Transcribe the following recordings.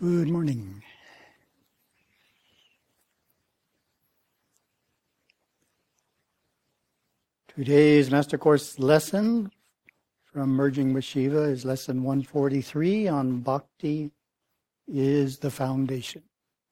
Good morning. Today's Master Course lesson from Merging with Shiva is lesson 143 on Bhakti is the foundation.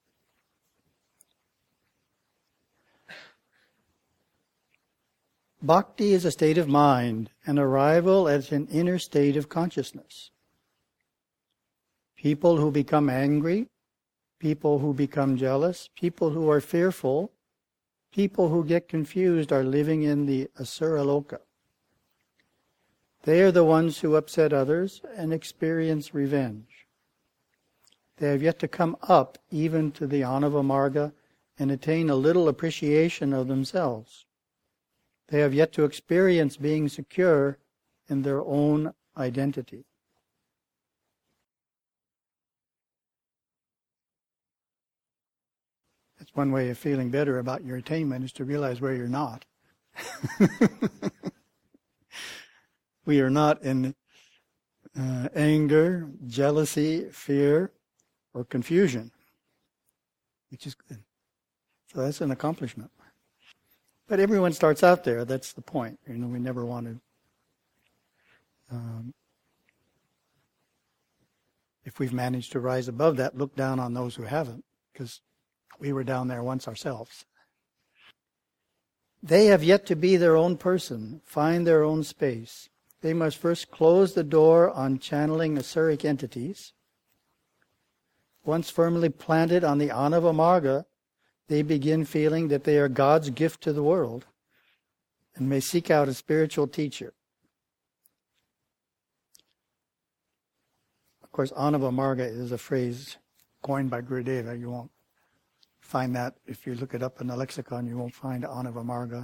Bhakti is a state of mind, an arrival at an inner state of consciousness. People who become angry, people who become jealous, people who are fearful, people who get confused are living in the Asura Loka. They are the ones who upset others and experience revenge. They have yet to come up even to the Anava Marga and attain a little appreciation of themselves. They have yet to experience being secure in their own identity. That's one way of feeling better about your attainment, is to realize where you're not. We are not in anger, jealousy, fear, or confusion, which is good. So that's an accomplishment. But everyone starts out there. That's the point. We never want to. If we've managed to rise above that, look down on those who haven't, because we were down there once ourselves. They have yet to be their own person, find their own space. They must first close the door on channeling Asuric entities. Once firmly planted on the Anava Marga, they begin feeling that they are God's gift to the world and may seek out a spiritual teacher. Of course, Anava Marga is a phrase coined by Gurudeva. You won't find that. If you look it up in the lexicon, you won't find Anava Marga.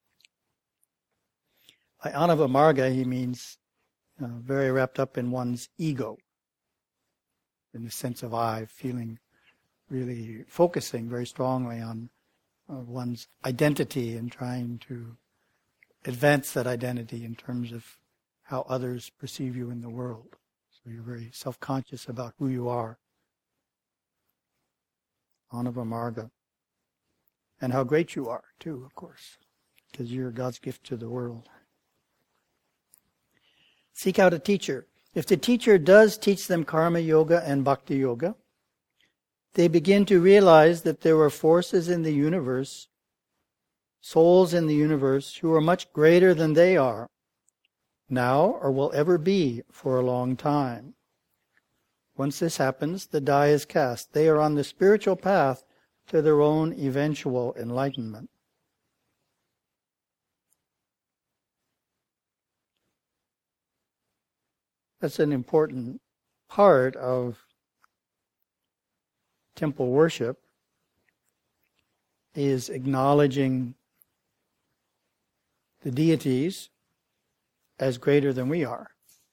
By Anava Marga, he means very wrapped up in one's ego, in the sense of I, feeling really focusing very strongly on one's identity and trying to advance that identity in terms of how others perceive you in the world. So you're very self-conscious about who you are. Anava Marga. And how great you are, too, of course, because you're God's gift to the world. Seek out a teacher. If the teacher does teach them Karma Yoga and Bhakti Yoga, they begin to realize that there are forces in the universe, souls in the universe, who are much greater than they are, now or will ever be for a long time. Once this happens, the die is cast. They are on the spiritual path to their own eventual enlightenment. That's an important part of temple worship, is acknowledging the deities as greater than we are.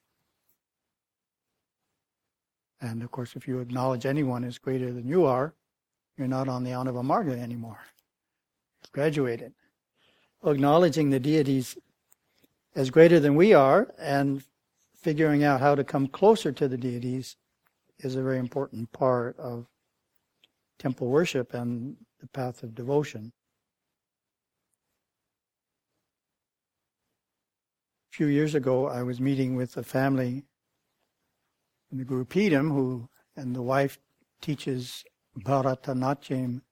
And of course, if you acknowledge anyone as greater than you are, you're not on the Anava Marga anymore. You've graduated. Well, acknowledging the deities as greater than we are and figuring out how to come closer to the deities is a very important part of temple worship and the path of devotion. A few years ago, I was meeting with a family in the Gurupeedam and the wife teaches Bharatanatyam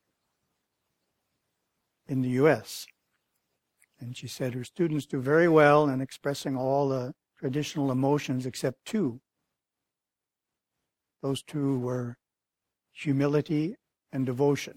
in the U.S. And she said her students do very well in expressing all the traditional emotions except two. Those two were humility and devotion.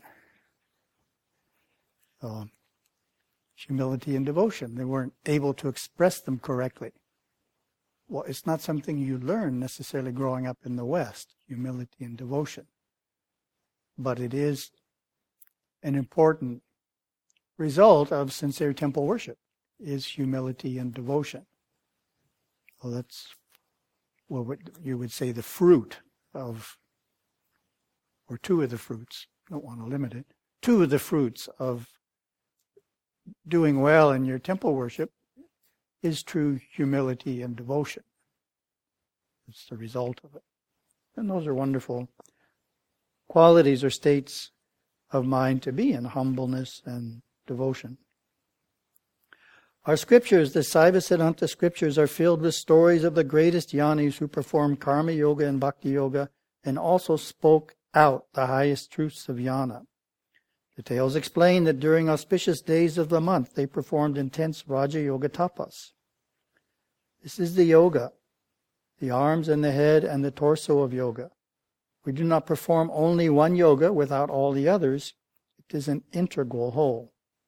Humility and devotion. They weren't able to express them correctly. Well, it's not something you learn necessarily growing up in the West, humility and devotion. But it is an important result of sincere temple worship, is humility and devotion. Well, that's what you would say the fruit of, or two of the fruits, I don't want to limit it, two of the fruits of doing well in your temple worship is true humility and devotion. It's the result of it. And those are wonderful qualities or states of mind to be in, humbleness and devotion. Our scriptures, the Saiva Siddhanta scriptures, are filled with stories of the greatest jnanis who performed karma yoga and bhakti yoga and also spoke out the highest truths of jnana. The tales explain that during auspicious days of the month they performed intense Raja Yoga tapas. This is the yoga, the arms and the head and the torso of yoga. We do not perform only one yoga without all the others. It is an integral whole.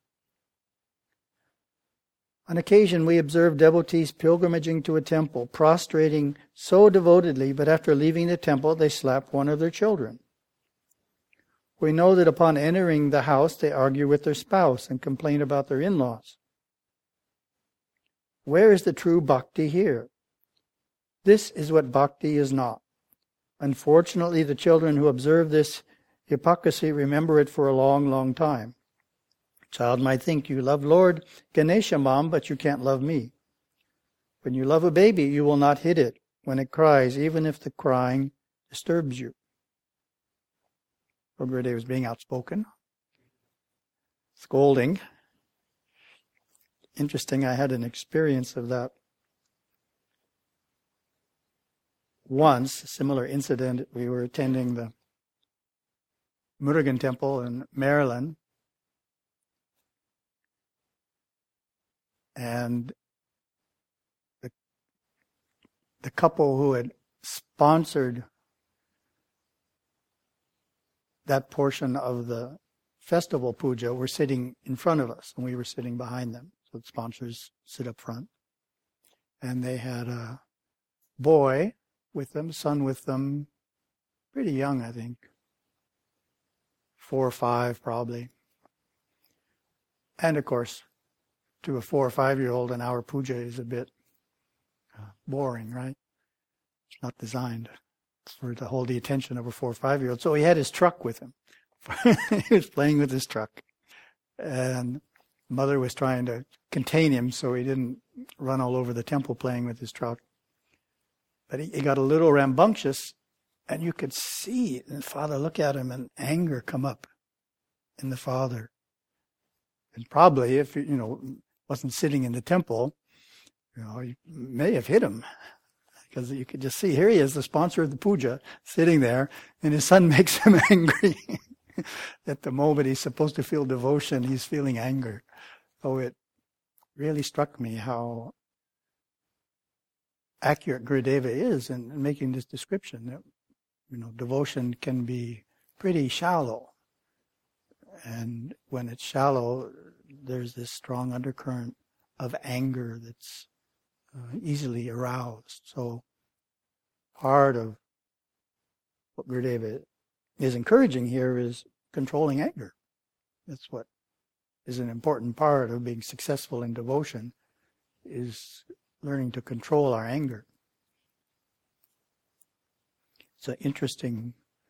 On occasion we observe devotees pilgrimaging to a temple, prostrating so devotedly, but after leaving the temple they slap one of their children. We know that upon entering the house they argue with their spouse and complain about their in-laws. Where is the true bhakti here? This is what bhakti is not. Unfortunately, the children who observe this hypocrisy remember it for a long, long time. A child might think, you love Lord Ganesha, Mom, but you can't love me. When you love a baby, you will not hit it when it cries, even if the crying disturbs you. Gurudev was being outspoken, scolding. Interesting, I had an experience of that once, a similar incident. We were attending the Murugan Temple in Maryland, and the couple who had sponsored that portion of the festival puja were sitting in front of us, and we were sitting behind them. So the sponsors sit up front. And they had a boy with them, son with them, pretty young, I think. 4 or 5 probably. And of course, to a 4 or 5-year-old, an hour puja is a bit boring, right? It's not designed for to hold the attention of a 4 or 5-year-old. So he had his truck with him. He was playing with his truck. And mother was trying to contain him so he didn't run all over the temple playing with his truck. But he got a little rambunctious, and you could see the father look at him and anger come up in the father. And probably if, wasn't sitting in the temple, he may have hit him. Because you could just see, here he is, the sponsor of the puja, sitting there, and his son makes him angry. At the moment he's supposed to feel devotion, he's feeling anger. So it really struck me how accurate Gurudeva is in making this description. That, devotion can be pretty shallow. And when it's shallow, there's this strong undercurrent of anger that's easily aroused. So part of what Gurudeva is encouraging here is controlling anger. That's what is an important part of being successful in devotion, is learning to control our anger. It's an interesting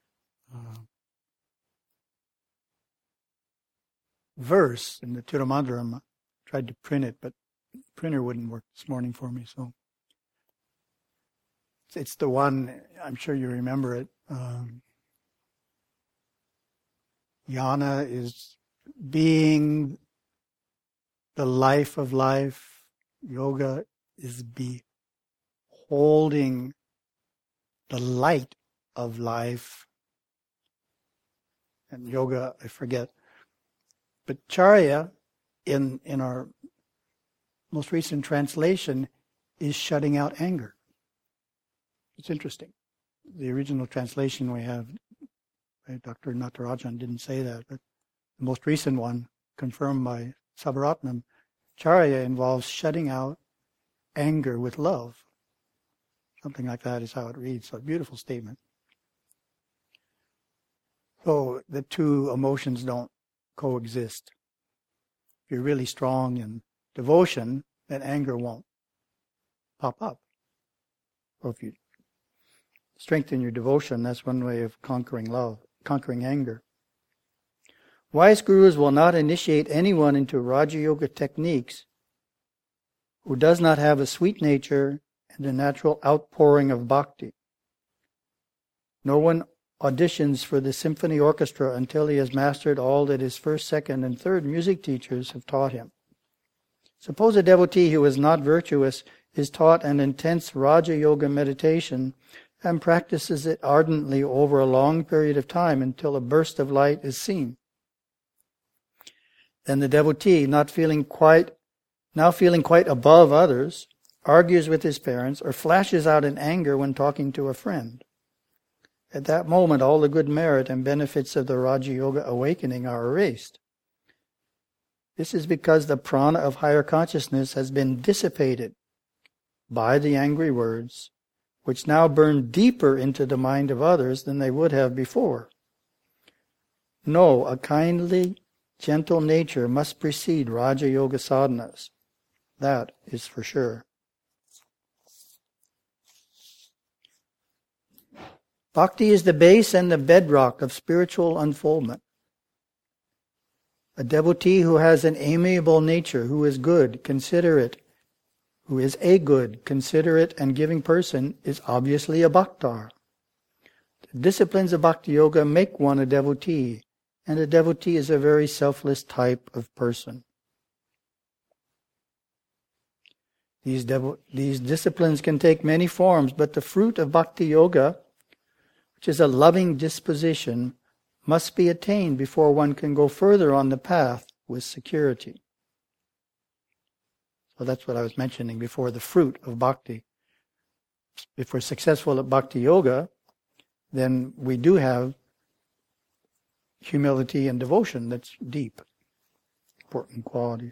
verse in the Tirumandaram. I tried to print it, but the printer wouldn't work this morning for me. So it's the one, I'm sure you remember it. Jnana is being the life of life. Yoga is beholding the light of life. And yoga, I forget. But charya, in our most recent translation, is shutting out anger. It's interesting. The original translation we have, Dr. Natarajan didn't say that, but the most recent one, confirmed by Sabaratnam, charya involves shutting out anger with love. Something like that is how it reads. So a beautiful statement. So the two emotions don't coexist. If you're really strong in devotion, then anger won't pop up. Or if you strengthen your devotion, that's one way of conquering anger. Wise gurus will not initiate anyone into Raja Yoga techniques who does not have a sweet nature and a natural outpouring of bhakti. No one auditions for the symphony orchestra until he has mastered all that his first, second, and third music teachers have taught him. Suppose a devotee who is not virtuous is taught an intense Raja Yoga meditation and practices it ardently over a long period of time until a burst of light is seen. Then the devotee, now feeling quite above others, argues with his parents or flashes out in anger when talking to a friend. At that moment, all the good merit and benefits of the Raja Yoga awakening are erased. This is because the prana of higher consciousness has been dissipated by the angry words, which now burn deeper into the mind of others than they would have before. No, a kindly, gentle nature must precede Raja Yoga sadhanas. That is for sure. Bhakti is the base and the bedrock of spiritual unfoldment. A devotee who has an amiable nature, who is good, considerate, who is a good, considerate, and giving person, is obviously a bhaktar. The disciplines of Bhakti Yoga make one a devotee, and a devotee is a very selfless type of person. These disciplines can take many forms, but the fruit of Bhakti Yoga, which is a loving disposition, must be attained before one can go further on the path with security. So that's what I was mentioning before, the fruit of bhakti. If we're successful at Bhakti Yoga, then we do have humility and devotion that's deep, important qualities.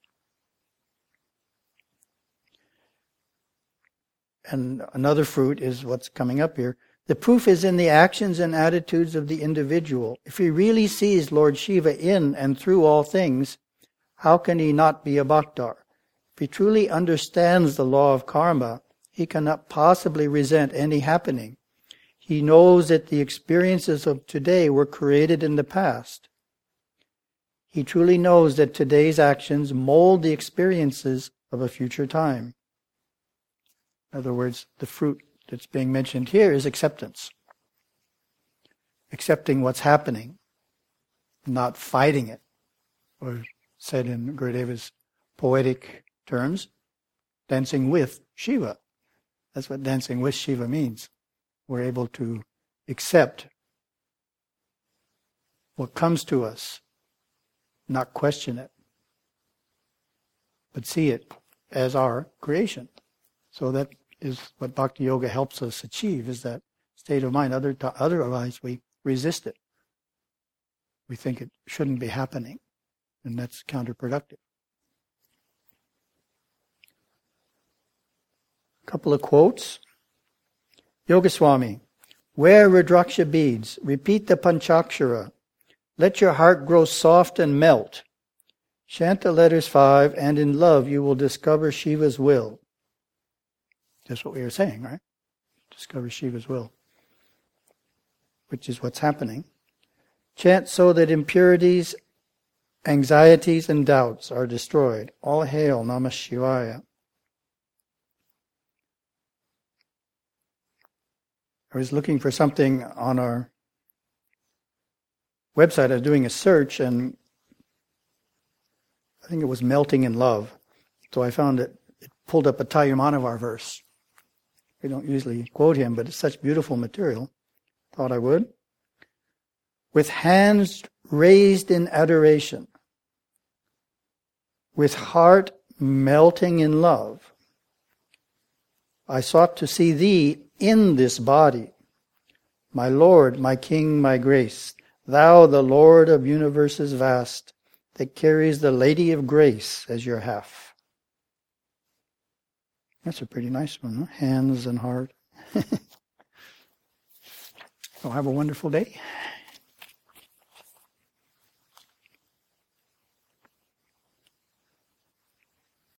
And another fruit is what's coming up here. The proof is in the actions and attitudes of the individual. If he really sees Lord Shiva in and through all things, how can he not be a bhaktar? If he truly understands the law of karma, he cannot possibly resent any happening. He knows that the experiences of today were created in the past. He truly knows that today's actions mold the experiences of a future time. In other words, the fruit that's being mentioned here is acceptance. Accepting what's happening, not fighting it. Or said in Gurudeva's poetic terms, dancing with Shiva. That's what dancing with Shiva means. We're able to accept what comes to us, not question it, but see it as our creation. So that is what Bhakti Yoga helps us achieve, is that state of mind. Otherwise we resist it. We think it shouldn't be happening, and that's counterproductive. A couple of quotes. Yogaswami, wear Rudraksha beads, repeat the Panchakshara, let your heart grow soft and melt. Chant the letters 5, and in love you will discover Shiva's will. That's what we were saying, right? Discover Shiva's will, which is what's happening. Chant so that impurities, anxieties, and doubts are destroyed. All hail Namah Shivaya. I was looking for something on our website. I was doing a search, and I think it was melting in love. So I found it pulled up a Tayumanavar verse. We don't usually quote him, but it's such beautiful material. Thought I would. With hands raised in adoration, with heart melting in love, I sought to see thee in this body. My Lord, my King, my grace, thou the Lord of universes vast, that carries the Lady of Grace as your half. That's a pretty nice one, huh? Hands and heart. So have a wonderful day.